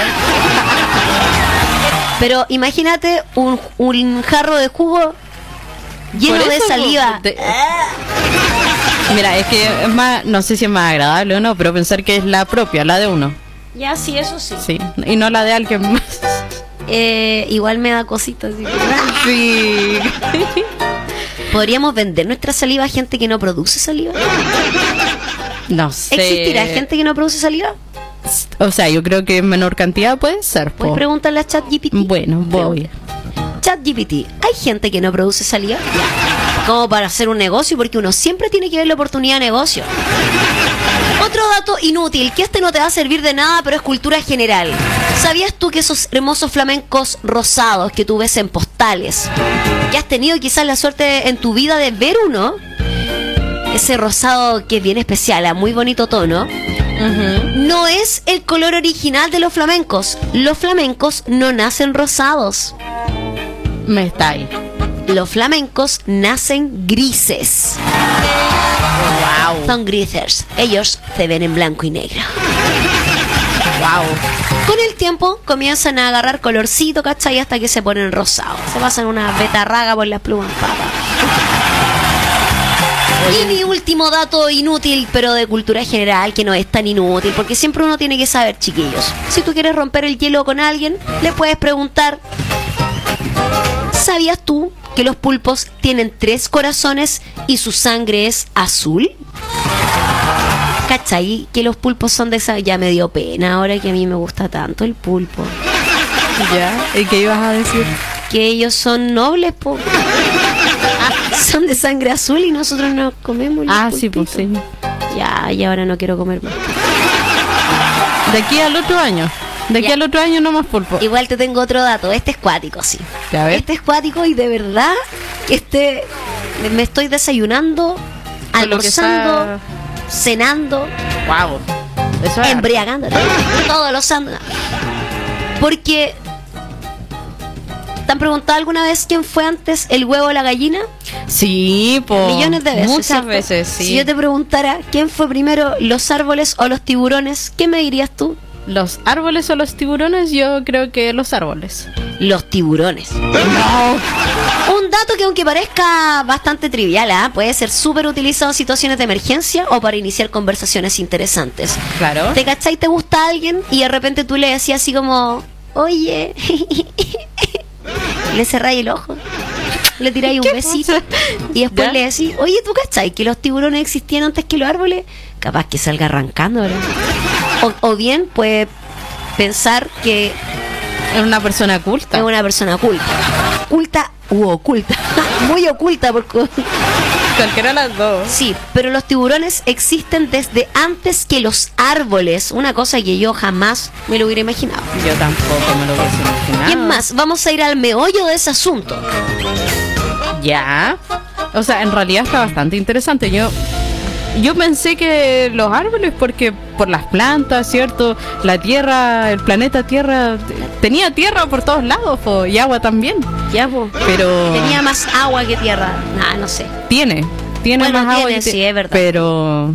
Pero imagínate un, un jarro de jugo lleno de saliva. Te... Mira, es que es más, no sé si es más agradable o no, pero pensar que es la propia, la de uno. Ya, sí, eso sí. Sí, y no la de alguien más. Eh, igual me da cositas. Sí. ¿Podríamos vender nuestra saliva a gente que no produce saliva? No sé. ¿Existirá gente que no produce saliva? O sea, yo creo que en menor cantidad puede ser. ¿Puedes preguntarle a ChatGPT? Bueno, voy. ChatGPT, ¿hay gente que no produce saliva? Como para hacer un negocio, porque uno siempre tiene que ver la oportunidad de negocio. Otro dato inútil, que este no te va a servir de nada, pero es cultura general. ¿Sabías tú que esos hermosos flamencos rosados que tú ves en postales, que has tenido quizás la suerte en tu vida de ver uno, ese rosado que es bien especial, a muy bonito tono, uh-huh. no es el color original de los flamencos? Los flamencos no nacen rosados. Me está ahí. Los flamencos nacen grises. Wow. Son grises. Ellos se ven en blanco y negro. Wow. Con el tiempo comienzan a agarrar colorcito, ¿cachai? Hasta que se ponen rosados. Se pasan una betarraga por las plumas, papá. Y mi último dato inútil, pero de cultura general, que no es tan inútil, porque siempre uno tiene que saber, chiquillos. Si tú quieres romper el hielo con alguien, le puedes preguntar: ¿sabías tú que los pulpos tienen tres corazones y su sangre es azul? ¿Cachai? Que los pulpos son de esa... Ya me dio pena ahora que a mí me gusta tanto el pulpo. ¿Ya? ¿Y qué ibas a decir? Que ellos son nobles, po. Son de sangre azul y nosotros no comemos. Ah, sí, pues sí. Ya, y ahora no quiero comer más. De aquí al otro año. De aquí ya. al otro año no más pulpo. Igual te tengo otro dato. Este es cuático, sí. ¿Ya ves? Este es cuático y de verdad que este me estoy desayunando, con almorzando, está... cenando, wow. Eso es embriagándote todos los santos. Porque ¿te han preguntado alguna vez quién fue antes, el huevo o la gallina? Sí, por millones de veces. Muchas ¿cierto? veces, sí. Si yo te preguntara quién fue primero, los árboles o los tiburones, ¿qué me dirías tú? ¿Los árboles o los tiburones? Yo creo que los árboles. Los tiburones. No. Un dato que, aunque parezca bastante trivial, ¿eh? puede ser súper utilizado en situaciones de emergencia o para iniciar conversaciones interesantes. Claro. ¿Te cachai? ¿Te gusta alguien? Y de repente tú le decías así como: oye, le cerráis el ojo, le tiráis un besito y después ¿ya? le decís: oye, ¿tú cachai que los tiburones existían antes que los árboles? Capaz que salga arrancando, ¿verdad? O, o bien puede pensar que es una persona culta. Es una persona culta. Culta u oculta. Muy oculta porque... Cualquiera de las dos. Sí, pero los tiburones existen desde antes que los árboles. Una cosa que yo jamás me lo hubiera imaginado. Yo tampoco me lo hubiera imaginado. Y es más, vamos a ir al meollo de ese asunto. Ya. O sea, en realidad está bastante interesante. Yo... Yo pensé que los árboles, porque por las plantas, ¿cierto? La tierra, el planeta Tierra, tenía tierra por todos lados, po, y agua también. Ya, po. Pero... Tenía más agua que tierra. Nah, no sé. Tiene, tiene bueno, más tiene, agua que sí, es verdad. Pero...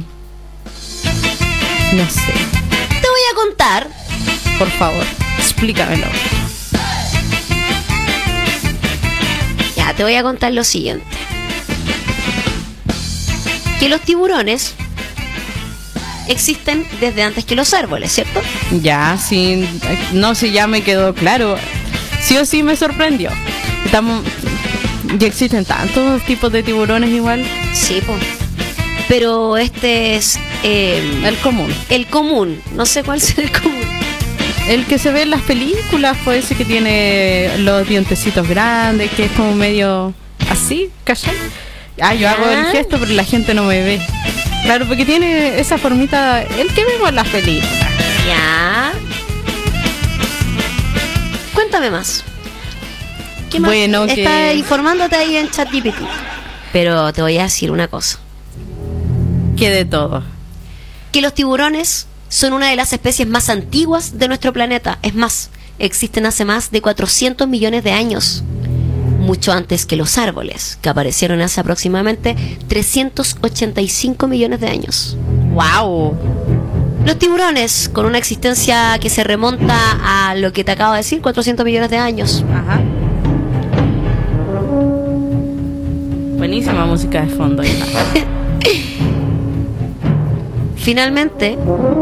No sé. Te voy a contar. Por favor, explícamelo. Ya, te voy a contar lo siguiente. que los tiburones existen desde antes que los árboles, ¿cierto? Ya, sí, no sé, ya me quedó claro. Sí o sí me sorprendió. Estamos, ya existen tantos tipos de tiburones igual. Sí, pues. Pero este es eh, el común. El común, no sé cuál será el común. El que se ve en las películas, pues ese que tiene los dientecitos grandes, que es como medio así, ¿cachai? Ah, yo hago el gesto, pero la gente no me ve. Claro, porque tiene esa formita, el que vemos en las películas. Ya. Cuéntame más. ¿Qué más? Bueno, Está que... informándote ahí en ChatGPT. Pero te voy a decir una cosa. Que de todo. Que los tiburones son una de las especies más antiguas de nuestro planeta. Es más, existen hace más de cuatrocientos millones de años. Mucho antes que los árboles, que aparecieron hace aproximadamente trescientos ochenta y cinco millones de años. ¡Wow! Los tiburones, con una existencia que se remonta a lo que te acabo de decir, cuatrocientos millones de años. Ajá. Buenísima música de fondo. Finalmente.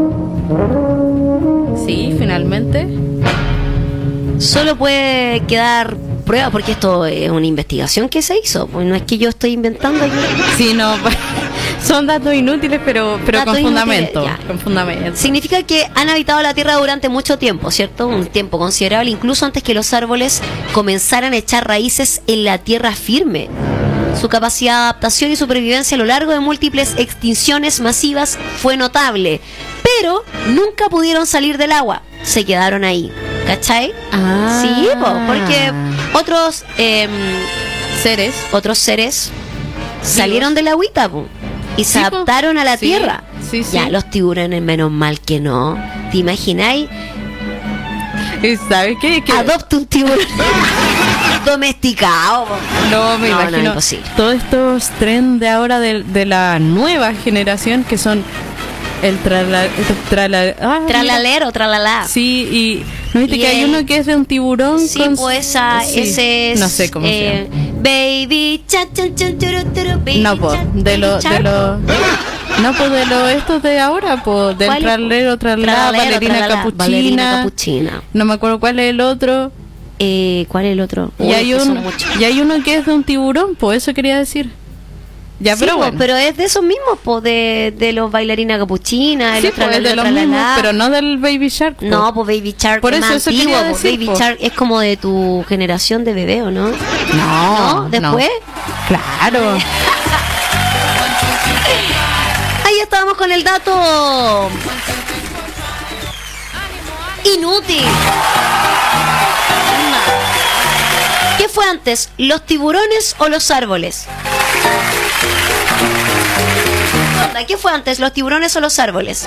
Sí, finalmente. Solo puede quedar prueba, porque esto es una investigación que se hizo. Pues no es que yo estoy inventando aquí. Sí, no. Son datos inútiles, pero, pero Datos con fundamento. inútiles, Con fundamento. Significa que han habitado la Tierra durante mucho tiempo, ¿cierto? Un tiempo considerable, incluso antes que los árboles comenzaran a echar raíces en la tierra firme. Su capacidad de adaptación y supervivencia a lo largo de múltiples extinciones masivas fue notable, pero nunca pudieron salir del agua, se quedaron ahí, ¿cachai? Ah. Sí, po, porque otros eh, seres, otros seres salieron de la agüita, po, y se sí, adaptaron a la sí, tierra. Sí, sí. Ya, los tiburones menos mal que no. ¿Te imagináis? ¿Sabes qué? Que... Adopta un tiburón domesticado. No, me No, no, imagino imposible. todos estos trends de ahora de, de la nueva generación que son el trala, trala, ah, Tralalero, tralalá. Sí, y ¿no viste Y que hay el- uno que es de un tiburón? Sí, con... pues esa, Sí. ese es. No sé cómo se eh, Baby, cha, cha, cha, churu, turu, baby, No, pues, cha, de lo, de charco. lo, no, pues de lo estos de ahora, pues, del ¿Cuál? tralero, tralá, Tralalero, Valerina tralala, Capuchina. Valerina Capuchina. No me acuerdo cuál es el otro. Eh, ¿Cuál es el otro? Y Uy, hay, que son un, muchos. y hay uno que es de un tiburón, pues eso quería decir. Ya, Sí, pero pues, bueno. pero es de esos mismos, pues, de, de los bailarina capuchina, de Sí, los pues, es de tralalero, los tralalá. mismos, pero no del Baby Shark. pues. No, pues Baby Shark Por es eso, más eso antiguo, quería pues, decir, Baby pues. Shark es como de tu generación de bebé, ¿o no? No, ¿No? ¿Después? Claro. Ahí estábamos con el dato inútil. ¿Qué fue antes, los tiburones o los árboles? Onda, ¿qué fue antes, los tiburones o los árboles?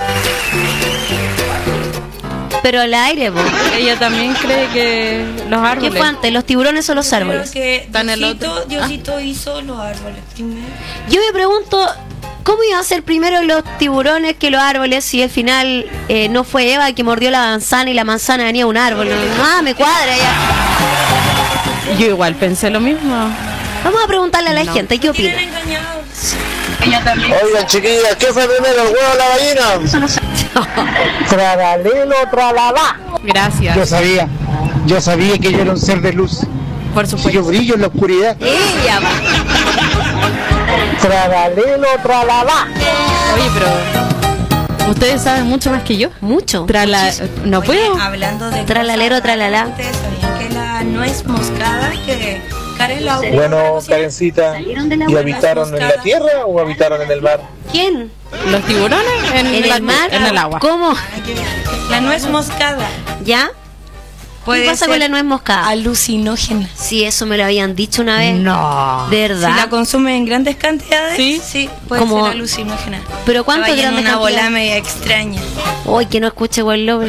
Pero al aire, vos. Ella también cree que los árboles. ¿Qué fue antes, los tiburones o los árboles? Creo que Están en el Diosito, otro. Diosito hizo los árboles primero. Yo me pregunto, ¿cómo iban a ser primero los tiburones que los árboles si al final eh, no fue Eva que mordió la manzana y la manzana venía de un árbol? Ah, me cuadra ya. Yo igual pensé lo mismo. Vamos a preguntarle a la No. gente, ¿qué opina? Oigan, chiquillas, ¿qué fue primero, el huevo o la gallina? Tralalelo, tralala. Gracias. Yo sabía, yo sabía que yo era un ser de luz. Por Si supuesto. yo brillo en la oscuridad. Ella. Tralalelo, tralala. Oye, pero ustedes saben mucho más que yo. Mucho. Trala, no Oye, puedo. Hablando de Tralalero, cosas tralalá. antes, ¿sabían que la nuez moscada que Karen la Bueno, Karencita, ¿y habitaron en la tierra o habitaron en el mar? ¿Quién? Los tiburones en, ¿En la- el mar? en el agua. ¿Cómo? La nuez moscada. ¿Ya? Puede ¿Qué pasa ser con la nuez moscada? alucinógena. Sí, eso me lo habían dicho una vez. No. ¿De Si verdad? la consume en grandes cantidades, Sí. sí, puede Como- ser alucinógena. ¿Pero cuánto Estaba en grandes una bola cantidades? media extraña. Uy, que no escuche Well Love.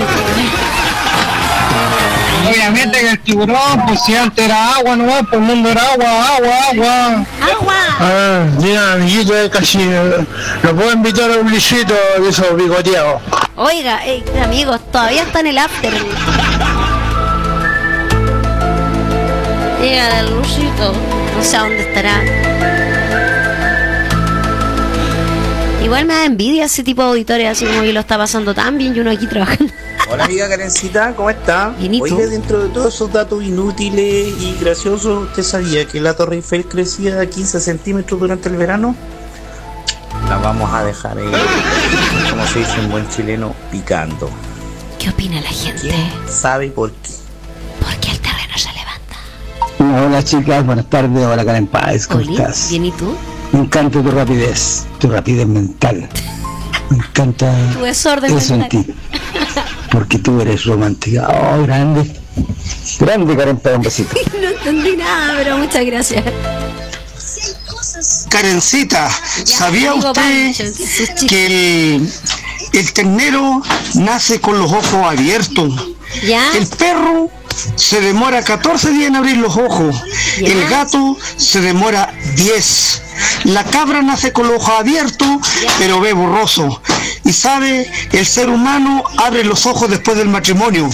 Obviamente que el tiburón, pues si antes era agua, no, pues el mundo era agua, agua, agua. ¡Agua! Ah, mira, amiguito de casi, lo puedo invitar a un lisito de esos bigoteados. Oiga, eh, amigos, todavía está en el after. Llega el Lucito. No sé a dónde estará. Igual me da envidia ese tipo de auditores, así como que lo está pasando tan bien y uno aquí trabajando. Hola amiga Karencita, ¿cómo está? Bien, ¿y tú? Oiga, dentro de todos esos datos inútiles y graciosos, ¿usted sabía que la Torre Eiffel crecía quince centímetros durante el verano? La vamos a dejar ahí, como se dice en buen chileno, picando. ¿Qué opina la gente? ¿Quién sabe por qué? Porque el terreno se levanta. Hola chicas, buenas tardes, hola Karen Páez, ¿cómo Oli, estás? ¿bien y tú? Me encanta tu rapidez, tu rapidez mental. Me encanta Tu desorden eso en mental. ti, porque tú eres romántica. Oh, grande, grande Karen Páez, un besito. No entendí nada, pero muchas gracias. Karencita, ¿sabía amigo usted Pancho, sus chistes. que el, el ternero nace con los ojos abiertos? ¿Ya? El perro se demora catorce días en abrir los ojos. ¿Ya? El gato se demora diez. La cabra nace con los ojos abiertos, pero ve borroso. Y sabe, el ser humano abre los ojos después del matrimonio.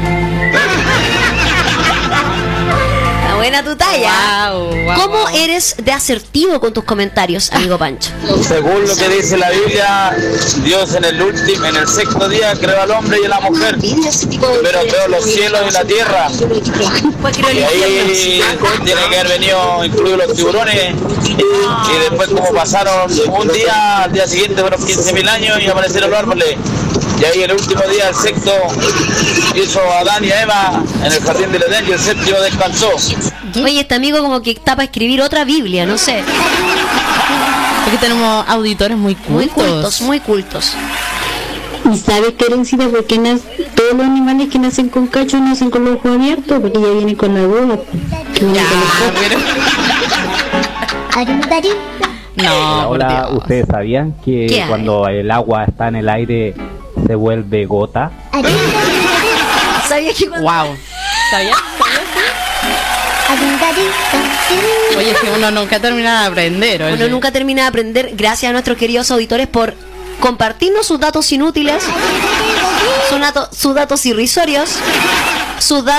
Está buena tu talla. Wow, wow, ¿Cómo wow. eres de asertivo con tus comentarios, amigo Pancho? Según lo que dice la Biblia, Dios en el último, en el sexto día creó al hombre y a la mujer. Pero creó los cielos y la tierra. Y ahí tiene que haber venido incluidos los tiburones. Y después como pasaron un día, al día siguiente fueron quince mil años y aparecieron los árboles. Y ahí el último día, el sexto, hizo a Adán y a Eva en el jardín del Edén y el séptimo descansó. Oye, este amigo como que está para escribir otra Biblia, no sé. Porque tenemos auditores muy cultos. Muy cultos, muy cultos. ¿Y sabes, Karencita, por qué nac- todos los animales que nacen con cacho nacen con los ojos abiertos? Porque ya viene con la duda. Que viene con los ojos. No, Hola, ¿ustedes sabían ¿Qué que hay? cuando el agua está en el aire se vuelve gota? ¿Sabías que cuando... Wow. ¿Sabías? Oye, es que uno nunca termina de aprender. oye. Uno nunca termina de aprender. Gracias a nuestros queridos auditores por compartirnos sus datos inútiles, sus datos, sus datos irrisorios, sus datos